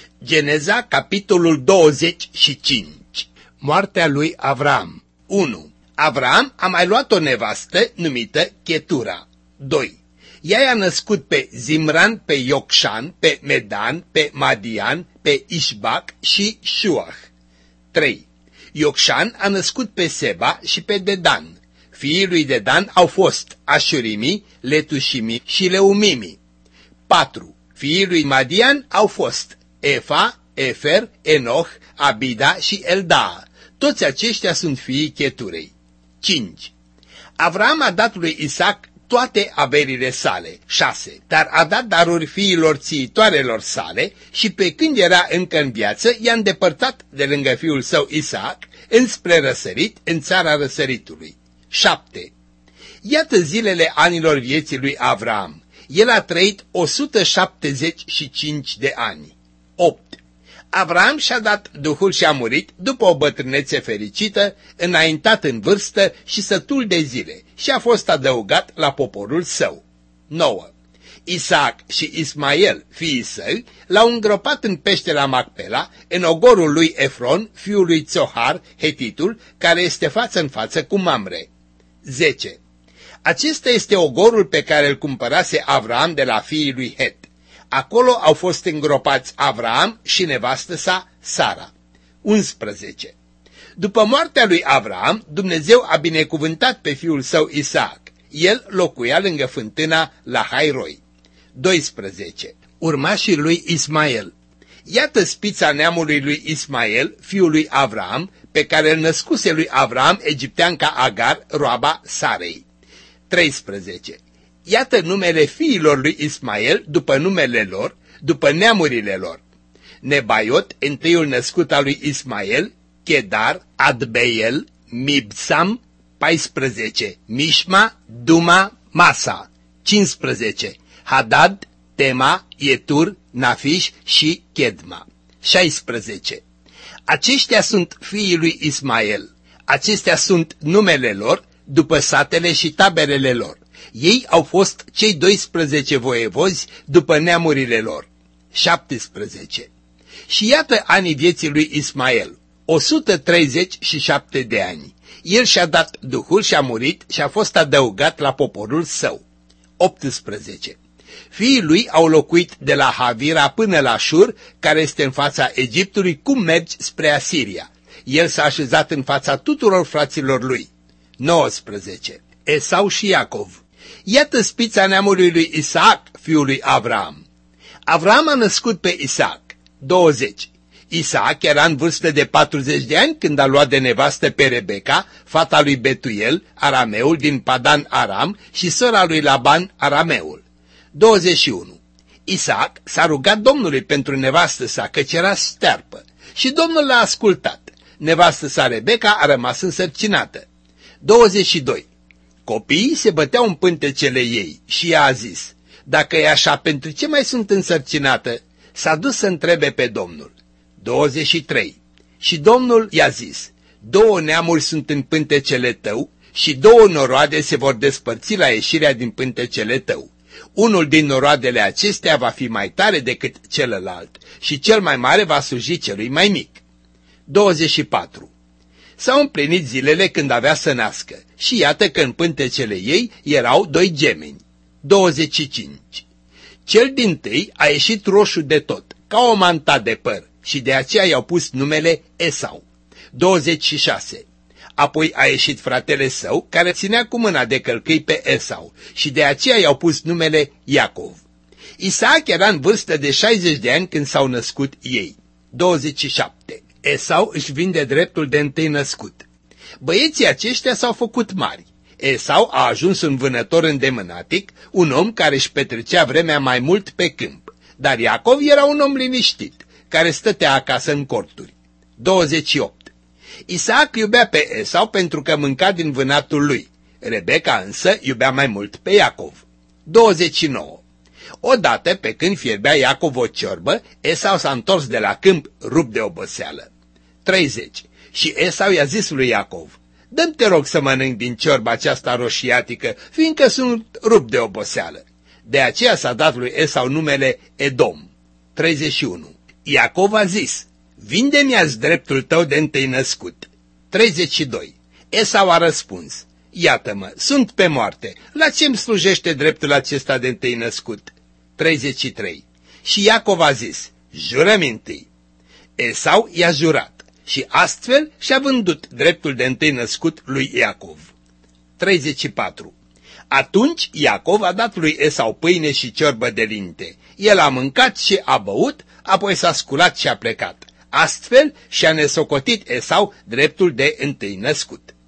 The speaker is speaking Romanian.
Geneza, capitolul 25. Moartea lui Avram. 1. Avram a mai luat o nevastă numită Chetura. 2. Ea i-a născut pe Zimran, pe Iocșan, pe Medan, pe Madian, pe Ișbac și Șuah. 3. Iocșan a născut pe Seba și pe Dedan. Fiii lui Dedan au fost Așurimii, Letușimii și Leumimii. 4. Fiii lui Madian au fost Efa, Efer, Enoch, Abida și Eldaa. Toți aceștia sunt fiii Cheturei. 5. Avram a dat lui Isaac toate averile sale. 6. Dar a dat daruri fiilor țiitoarelor sale și pe când era încă în viață, i-a îndepărtat de lângă fiul său Isaac înspre răsărit, în țara răsăritului. 7. Iată zilele anilor vieții lui Avram. El a trăit 175 de ani. 8. Avram și-a dat Duhul și a murit după o bătrânețe fericită, înaintat în vârstă și sătul de zile, și a fost adăugat la poporul său. 9. Isaac și Ismael, fiii săi, l-au îngropat în peștera Macpela, în ogorul lui Efron, fiul lui Țohar, hetitul, care este față în față cu Mamre. 10. Acesta este ogorul pe care îl cumpărase Avram de la fiii lui Het. Acolo au fost îngropați Avram și nevastă sa, Sara. 11. După moartea lui Avram, Dumnezeu a binecuvântat pe fiul său Isaac. El locuia lângă fântâna la Hairoi. 12. Urmașii lui Ismael. Iată spița neamului lui Ismael, fiul lui Avram, pe care îl născuse lui Avram egipteanca Agar, roaba Sarei. 13. Iată numele fiilor lui Ismael după numele lor, după neamurile lor. Nebaiot, întâiul născut al lui Ismael, Chedar, Adbeel, Mibsam, 14. Mishma, Duma, Masa, 15. Hadad, Tema, Ietur, Nafish și Chedma, 16. Aceștia sunt fiii lui Ismael. Acestea sunt numele lor, după satele și taberele lor. Ei au fost cei 12 voievozi după neamurile lor. 17. Și iată anii vieții lui Ismael, 137 de ani. El și-a dat Duhul și a murit și a fost adăugat la poporul său. 18. Fiii lui au locuit de la Havira până la Șur, care este în fața Egiptului, cum mergi spre Asiria. El s-a așezat în fața tuturor fraților lui. 19. Esau și Iacov. Iată spița neamului lui Isaac, fiul lui Avram. Avram a născut pe Isaac. 20. Isaac era în vârstă de 40 de ani când a luat de nevastă pe Rebecca, fata lui Betuel, arameul din Padan Aram, și sora lui Laban, arameul. 21. Isaac s-a rugat Domnului pentru nevastă sa, căci era stearpă, și Domnul l-a ascultat. Nevastă sa Rebecca a rămas însărcinată. 22. Copiii se băteau în pântecele ei și ea a zis: dacă e așa, pentru ce mai sunt însărcinată? S-a dus să întrebe pe Domnul. 23. Și Domnul i-a zis: două neamuri sunt în pântecele tău și două noroade se vor despărți la ieșirea din pântecele tău. Unul din noroadele acestea va fi mai tare decât celălalt și cel mai mare va sluji celui mai mic. 24. S-au împlinit zilele când avea să nască și iată că în pântecele ei erau doi gemeni. 25. Cel dintâi a ieșit roșu de tot, ca o manta de păr, și de aceea i-au pus numele Esau. 26. Apoi a ieșit fratele său, care ținea cu mâna de călcâi pe Esau, și de aceea i-au pus numele Iacov. Isaac era în vârstă de 60 de ani când s-au născut ei. 27. Esau își vinde dreptul de întâi născut. Băieții aceștia s-au făcut mari. Esau a ajuns un vânător îndemânatic, un om care își petrecea vremea mai mult pe câmp, dar Iacov era un om liniștit, care stătea acasă în corturi. 28. Isaac iubea pe Esau pentru că mânca din vânatul lui. Rebecca însă iubea mai mult pe Iacov. 29. Odată, pe când fierbea Iacov o ciorbă, Esau s-a întors de la câmp rupt de oboseală. 30. Și Esau i-a zis lui Iacov: dă-mi, te rog, să mănânc din ciorba aceasta roșiatică, fiindcă sunt rupt de oboseală. De aceea s-a dat lui Esau numele Edom. 31. Iacov a zis, vinde-mi azi dreptul tău de întâi născut. 32. Esau a răspuns, iată-mă, sunt pe moarte, la ce-mi slujește dreptul acesta de întâi născut? 33. Și Iacov a zis, jură-mi întâi. Esau i-a jurat și astfel și-a vândut dreptul de întâi născut lui Iacov. 34. Atunci Iacov a dat lui Esau pâine și ciorbă de linte. El a mâncat și a băut, apoi s-a sculat și a plecat. Astfel și-a nesocotit Esau dreptul de întâi născut.